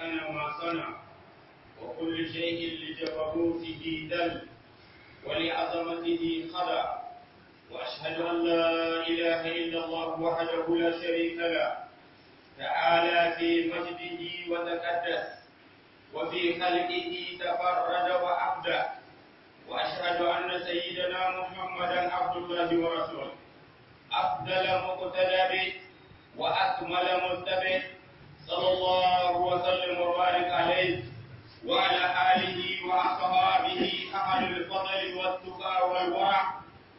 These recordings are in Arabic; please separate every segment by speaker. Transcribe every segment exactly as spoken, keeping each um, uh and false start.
Speaker 1: أيقن ما صنع، وكل شيء لجبروته دل، ولعظمته خضع. وأشهد أن لا إله إلا الله وحده لا شريك له، تعالى في مجده وتقدس، وفي خلقه تفرد وأبدع. وأشهد أن سيدنا محمدا عبد الله ورسوله، أفضل مقتدى به وأكمل متبع، صلى الله وسلم وبارك عليه وعلى آله وأصحابه أهل الفضل والتقى والورع،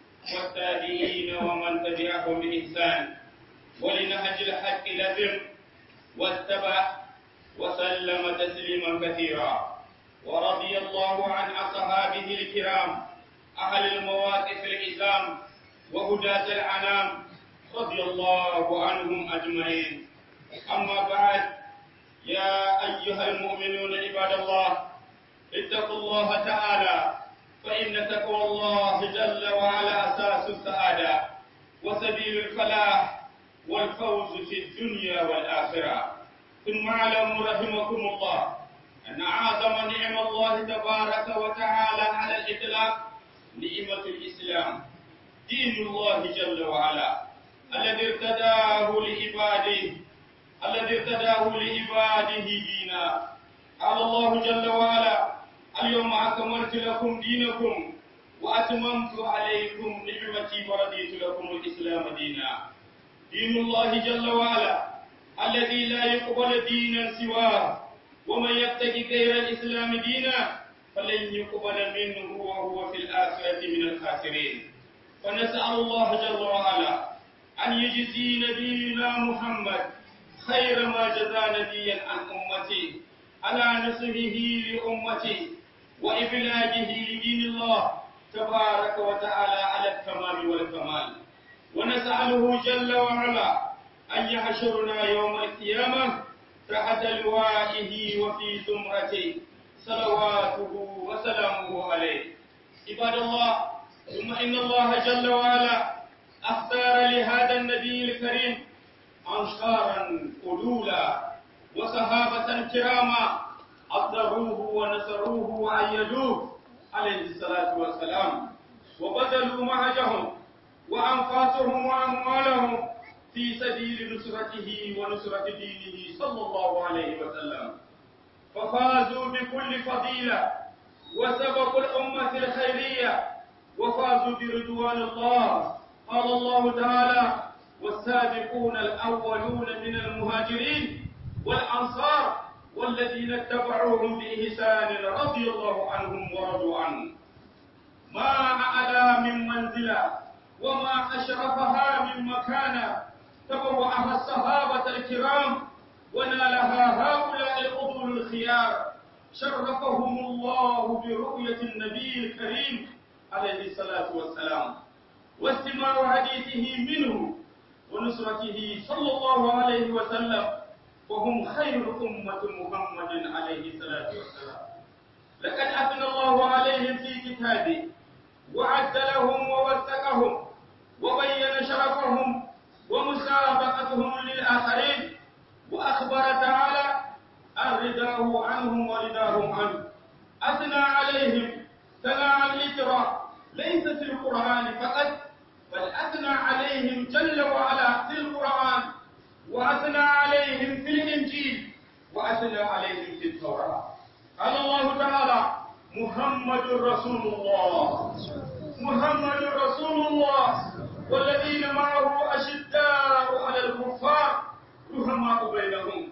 Speaker 1: والتابعين ومن تبعهم بإحسان ولنهج الحق لزم واتبع وسلم تسليما كثيرا. ورضي الله عن أصحابه الكرام أهل المواقف العظام وهداة الأنام، رضي الله عنهم أجمعين. أما بعد، يا أيها المؤمنون عباد الله، اتقوا الله تعالى، فإن تقوى الله جل وعلا أساس السعادة وسبيل الفلاح والفوز في الدنيا والآخرة. ثم اعلموا رحمكم الله أن أعظم نعم الله تبارك وتعالى على الإطلاق نعمة الإسلام، دين الله جل وعلا الذي ارتداه لعباده الذي ارتداه لعباده دينا. قال الله جل وعلا: اليوم أكملت لكم دينكم وأتممت عليكم نعمتي ورضيت لكم الإسلام دينا. دين الله جل وعلا الذي لا يقبل دينا سواه، ومن يبتغي غير الإسلام دينا فلن يقبل منه وهو في الآخرة من الخاسرين. فنسأل الله جل وعلا أن يجزي نبينا محمد خير ما جزى نبيا عن أمته على نصره لأمته وإبلاغه لدين الله تبارك وتعالى على التمام والكمال. ونسأله جل وعلا أن يحشرنا يوم القيامة تحت لوائه وفي زمرته صلواته وسلامه عليه. عباد الله، ثم إن الله جل وعلا اختار لهذا النبي الكريم أنصارا قدولا وصحابة كراما عذروه ونصروه وأيدوه عليه الصلاة والسلام، وبذلوا مهجهم وأنفاسهم وأموالهم في سبيل نصرته ونصرة دينه صلى الله عليه وسلم، ففازوا بكل فضيلة وسبقوا الأمة الخيرية وفازوا برضوان الله. قال الله تعالى: والسابقون الأولون من المهاجرين والأنصار والذين اتبعوهم بإحسان رضي الله عنهم ورضوا عنه. ما أعلى من منزلة وما أشرفها من مكانة تبوأها الصحابة الكرام ونالها هؤلاء الأضل الخيار، شرفهم الله برؤية النبي الكريم عليه الصلاة والسلام واستماع حديثه منه ونصرته صلى الله عليه وسلم، وهم خير أمة محمد عليه الصلاة والسلام. لقد أثنى الله عليهم في كتابه وعد لهم ووثقهم وبين شرفهم ومسابقتهم للآخرين، وأخبر تعالى عن رضاه عنهم ورضاهم عنه. أثنى عليهم ثناء الإجراء ليس في القرآن فقط، بل أثنى عليهم جل وعلا في القرآن، وأثنى عليهم في الإنجيل، وأثنى عليهم في التوراة. قال الله تعالى: محمد رسول الله محمد رسول الله والذين معه أشداء على الكفار رحماء بينهم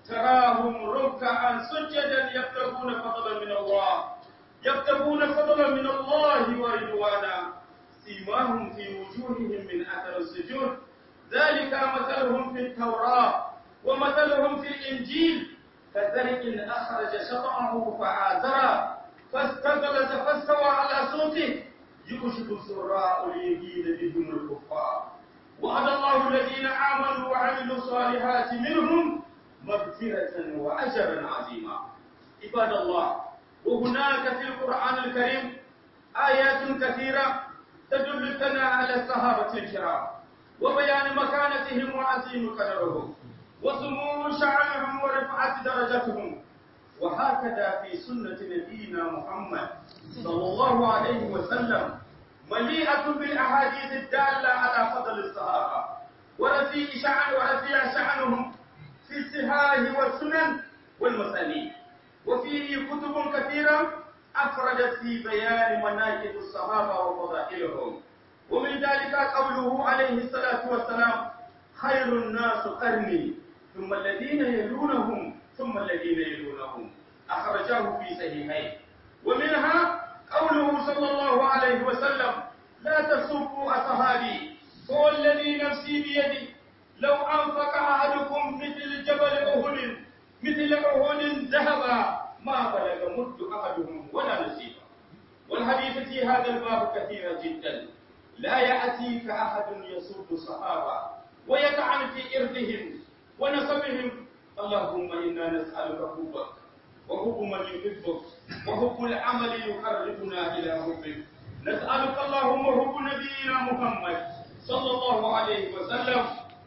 Speaker 1: تراهم ركعا سجدا يبتغون فضلا من الله يبتغون فضلا من الله ورضوانا سيماهم في وجوههم من أثر السجود ذلك مثلهم في التوراة ومثلهم في الإنجيل كزرع أخرج شطأه فآزره فاستغلظ فاستوى على صوته يكشف السراء ليغيظ بهم الكفار. وعد الله الذين آمنوا وعملوا الصالحات منهم مغفرة وأجرا عظيما. عباد الله، وهناك في القرآن الكريم آيات كثيرة تدلنا على الصحابة الكرام وبيان مكانتهم وعظيم قدرهم وسمو شأنهم ورفعة
Speaker 2: ارتفعت درجتهم. وهكذا في سنة نبينا محمد صلى الله عليه وسلم مليئة بالأحاديث الدالة على فضل الصحابة ورفيع شأن ورفيع شأنهم في الصحاح والسنن والمسانيد، وفيه كتب كثيرة أفردت في بيان مناقب الصحابة وفضائلهم. ومن ذلك قوله عليه الصلاة والسلام: خير الناس قرني ثم الذين يلونهم ثم الذين يلونهم، أخرجاه في صحيحين. ومنها قوله صلى الله عليه وسلم: لا تسبوا أصحابي فوالذي نفسي بيده لو أنفق أحدكم مثل جبل أحد مثل أحد ذهبا ما بلغ مد أحدهم ولا نصيبا. والحديث في هذا الباب كثير جدا، لا يأتيك أحد يسب الصحابة ويطعن في إرضهم ونسبهم. اللهم إنا نسألك حبك وحب من يحبك وحب العمل يقربنا إلى حبك. نسألك اللهم حب نبينا محمد صلى الله عليه وسلم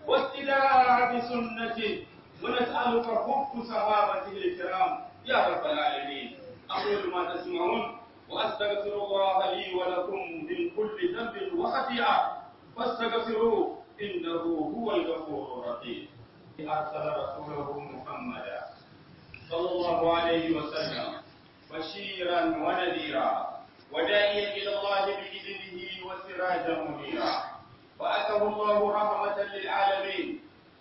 Speaker 2: واتباع بسنته، ونسألك حب صحابته الكرام يا رب العالمين. أقول ما تسمعون وأستغفر الله لي ولكم من كل ذنب وخطيئة فاستغفروه إنه هو الغفور الرحيم. أرسل رسوله محمدا صلى الله عليه وسلم بشيرا ونذيرا وداعيا إلى الله بإذنه وسراجا منيرا، فأتاه الله رحمة للعالمين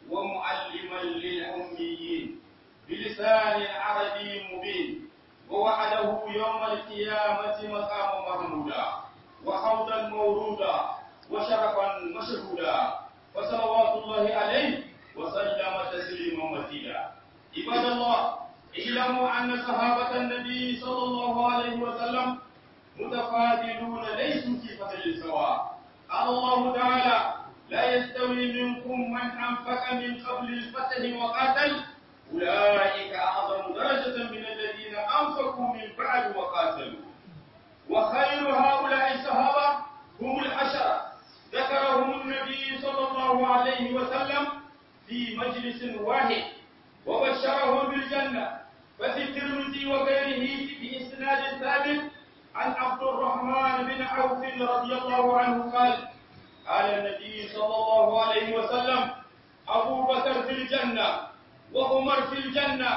Speaker 2: ومعلما للأميين بلسان عربي مبين، ووعده يوم القيامة مقام محمودا وحوضا مورودا وشرفا مشهودا، فصلوات الله عليه وسلم تسليما مزيدا. عباد الله، اعلموا أن صحابة النبي صلى الله عليه وسلم متفاضلون ليسوا في فضل سواء. قال الله تعالى: لا يستوي منكم من أنفق من قبل الفتح وقاتل أولئك أعظم درجة من الذين أنفقوا من بعد وقاتلوا. وخير هؤلاء الصحابة هم العشرة ذكرهم النبي صلى الله عليه وسلم في مجلس واحد وبشرهم بالجنة. ففي الترمذي وغيره بإسناد ثابت عن عبد الرحمن بن عوف رضي الله عنه قال: قال النبي صلى الله عليه وسلم: أبو بكر في الجنة، وعمر في الجنة،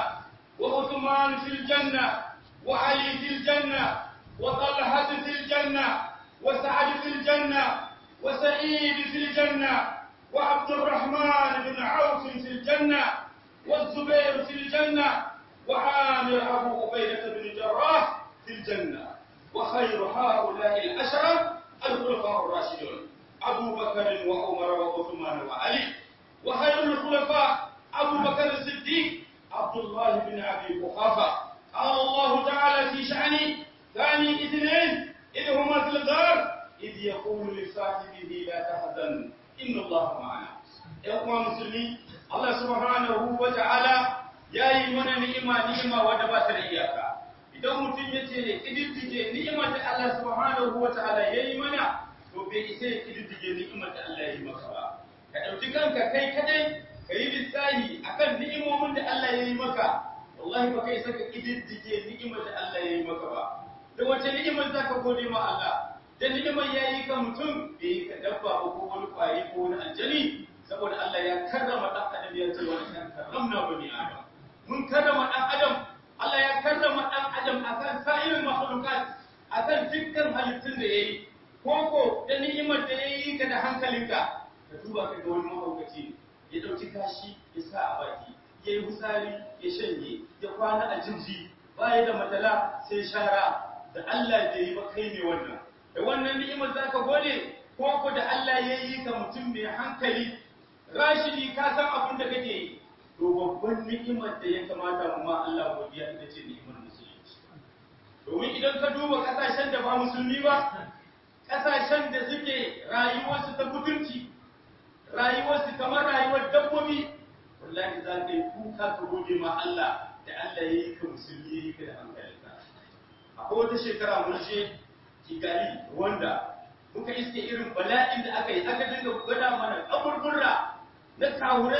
Speaker 2: وعثمان في الجنة، وعلي في الجنة، وطلحة في الجنة، وسعد في الجنة، وسعيد في الجنة، وعبد الرحمن بن عوف في الجنة، والزبير في الجنة، وعامر أبو عبيدة بن الجراح في الجنة. وخير هؤلاء العشرة الخلفاء الراشدون أبو بكر وعمر وعثمان وعلي. وخير الخلفاء أبو بكر الصديق عبد الله بن أبي قحافة. قال الله تعالى في شأنه: ثاني اثنين إذ هما في الغار إذ يقول لصاحبه لا تحزن إن الله معنا. يا أخوان المسلمين، الله سبحانه وتعالى ya yi mana ni'ima ni'ima wadda ba ta da iyaka. Idan mutum ya ce ƙididdige ni'imar da Allah subhanahu wa ta'ala ya yi mana, to bai isa ya ƙididdige ni'imar da Allah ya yi maka ba. Ka ɗauki kanka kai kadai ka yi lissahi akan ni'imomin da Allah ya yi maka, wallahi ba ka isa ka ƙididdige ni'imar da Allah ya yi maka ba. Da wace ni'imar za ka gode ma Allah? Da ni'imar ya yi ka mutum bai yi ka dabba ko wani ƙwari ko wani aljani, saboda Allah ya karrama ɗan adam ya ce wani kan karramna bani adam. Mun karrama ɗan adam, Allah ya karrama ɗan adam akan sa'irin makhlukat, akan dukkan halittun da yayi. Koko da ni'imar da yayi ka da hankalinka, ka duba ka ga wani mahaukaci ya dauki kashi ya sa a baki, ya yi husari ya shanye, ya kwana a jinji, baya da matala sai shara. Da Allah da yi ba kai ne wannan. Da wannan ni'imar za ka gode, koko da Allah ya yi ka mutum mai hankali, rashidi ka san abin da kake yi. To babban ni'imar da ya kamata mu ma Allah godiya ita ce ni'imar musulunci. Domin idan ka duba kasashen da ba musulmi ba, kasashen da suke rayuwarsu ta mutunci, rayuwarsu kamar rayuwar dabbobi, wallahi za ka yi kuka ka gode ma Allah da Allah ya yi ka musulmi ya yi ka da hankalinka. Akwai wata shekara mun je Kigali, Rwanda, muka iske irin bala'in da aka yi, aka dinga gwada mana kaburburra na kawurai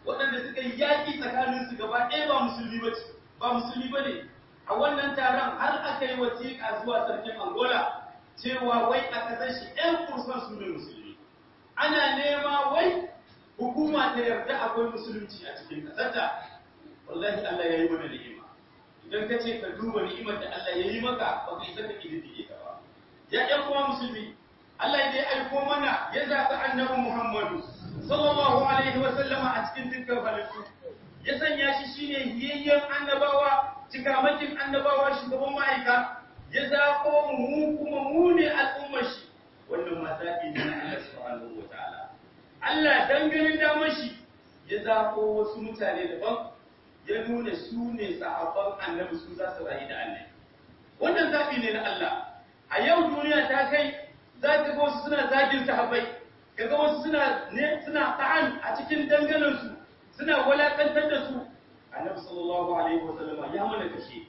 Speaker 2: waɗanda suka yi yaƙi tsakaninsu gaba ɗaya ba musulmi ba ce ba musulmi ba ne a wannan taron har aka yi wasiƙa zuwa sarkin Angola cewa wai a ƙasar shi ɗan kursan su ne musulmi ana nema wai hukuma ta yarda akwai musulunci a cikin ƙasarta. Wallahi Allah ya yi mana ni'ima idan ka ce ka duba ni'imar da Allah ya yi maka ba ka isa ka ƙididdige ta ba. Ya ƴan kuma musulmi Allah ya aiko mana ya zaɓi annabi Muhammadu sallallahu alaihi wa sallama a cikin dukkan halittu ya sanya shi shine hiyayyen annabawa cikamakin annabawa shugaban ma'aika ya zaɓo mu kuma mu ne al'ummar shi wannan ma zaɓi ne na Allah subhanahu wa ta'ala. Allah dangane damar shi ya zaɓo wasu mutane daban ya nuna su ne sahabban annabi su za su rayu da Allah. Wannan zaɓi ne na Allah. A yau duniya ta kai za ka ga wasu suna zagin sahabbai, ka ga wasu suna ne suna ta'an a cikin danganansu, suna walakantar da su. Annabi sallallahu alaihi wa sallama ya mana kashe.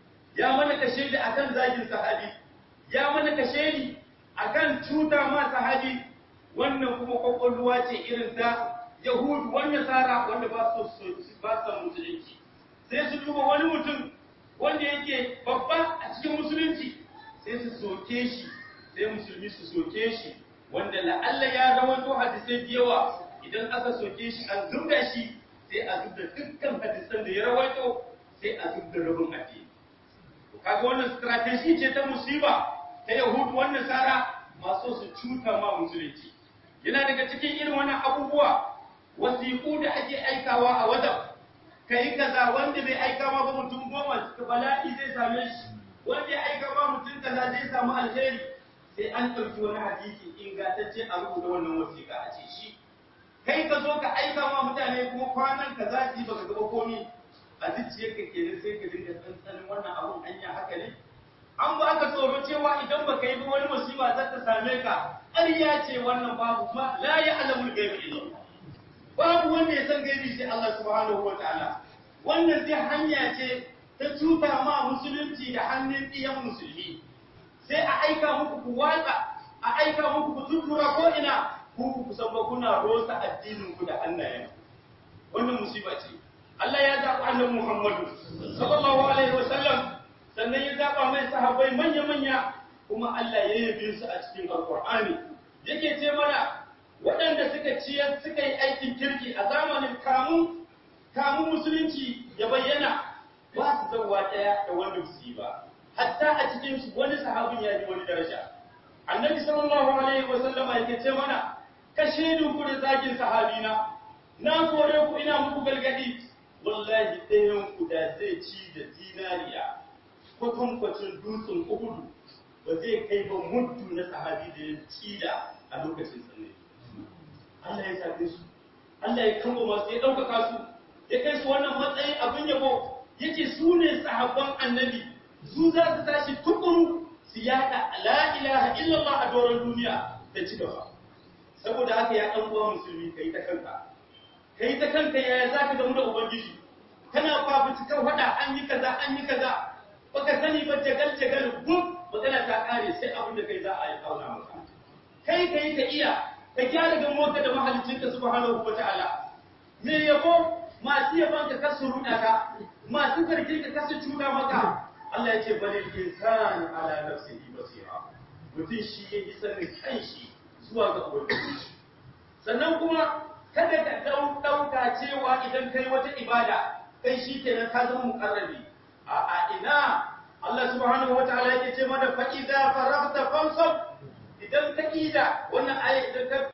Speaker 2: Ya mana kashe da akan zagin sahabi. Ya mana kashe ni akan cuta ma sahabi. Wannan kuma kwakwalwa ce irin ta Yahudu wannan tsara wanda ba su ba su musulunci. Sai su duba wani mutum wanda yake babba a cikin musulunci sai su soke shi, sai musulmi su soke shi, wanda la'alla ya rawaito hadisai da yawa idan aka soke shi an zubda shi sai a zubda dukkan hadisan da ya rawaito sai a zubda rabin addini. Kaga wannan strategy ce ta musiba ta Yahudu wannan tsara masu su cuta ma musulunci. Yana daga cikin irin wannan abubuwa wasiƙu da ake aikawa a wajen kai kaza wanda bai aika ma ba mutum goma bala'i zai same shi, wanda ya aika ma mutum kaza zai samu alheri, sai an ɗauki wani hadisi ingantacce a rubuta wannan wasiƙa a ce shi kai ka zo ka aika ma mutane kuma kwanan ka za su yi baka gaba komi a zuciyarka kenan sai ka dinga tsantsanin wannan abun anya haka ne. An ba ka tsoro cewa idan baka yi ba wani musiba za ta same ka, ƙarya ce wannan babu ma la ya'lamul ghaiba illa Allah. Babu wanda ya san gaibi sai Allah subhanahu wa ta'ala. Wannan sai hanya ce ta cuta ma musulunci da hannun ɗiyan musulmi. Sai a aika muku ku watsa, a aika muku ku tuttura ko ina, ku ku san ba kuna rosa addinin ku da hannayen. Wannan musiba ce. Allah ya zaɓi annabi Muhammadu sallallahu alaihi wa sallam, sannan ya zaɓa mai sahabbai manya-manya, kuma Allah ya yabe su a cikin Alƙur'ani. Yake ce mana waɗanda suka ciyar suka yi aikin kirki a zamanin kamun kamun musulunci ya bayyana ba su zauwa ɗaya da wanda su yi ba. Hatta a cikin su wani sahabin ya ji wani daraja. Annabi sallallahu alaihi wa sallama yake ce mana kashe ni ku da zagin sahabina, na kore ku ina muku galgadi. Wallahi ɗayan ku da zai ci da zinariya kwatankwacin dutsen Uhudu ba zai kai ba muddu na sahabi da ya ci da a lokacin sannan. Allah ya sabe su, Allah ya kamba masu ya ɗaukaka su, ya kai su wannan matsayin abin yabo, yake su ne sahabban annabi, su za su tashi tukuru su yaɗa la ilaha illallah a doron duniya da ci gaba. Saboda haka ya ɗan uwa musulmi ka yi ta kanka, ka yi ta kanka yaya za ka gamu da Ubangiji, kana fafutukar faɗa an yi kaza an yi kaza, baka sani ba jagal jagal gub magana ta ƙare sai abin da kai za a yi kauna maka. Kai ka yi ka iya, ka gyara ga mota da mahalicinka subhanahu wa ta'ala. Me yabo masu yaban ka kasu ruɗa ka, masu zargin ka kasu cuta maka. Allah ya ce bal insan ala nafsihi basira. Mutum shi ya yi sanin kanshi zuwa ga ubangiji. Sannan kuma kada ka ɗauka cewa idan kai wata ibada kai shi kenan ka zama muqarrabi. A a ina Allah subhanahu wa ta'ala yake ce mana fa idza faragta fansab. Idan ka ida wannan aya idan ka